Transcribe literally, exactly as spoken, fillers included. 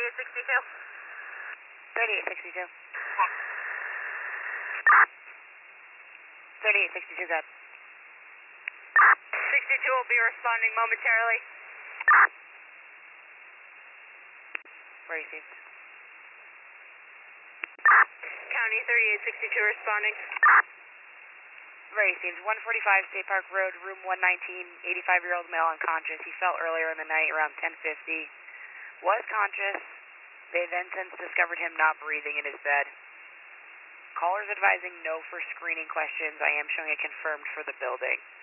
thirty-eight sixty-two. thirty-eight sixty-two. thirty-eight sixty-two, good. sixty-two will be responding momentarily. Where are you, Steve? County thirty-eight sixty-two responding. Where are you, Steve? one forty-five State Park Road, room one nineteen, eighty-five-year-old male unconscious. He fell earlier in the night around ten fifty. Was conscious. They then since discovered him not breathing in his bed. Callers advising no for screening questions. I am showing it confirmed for the building.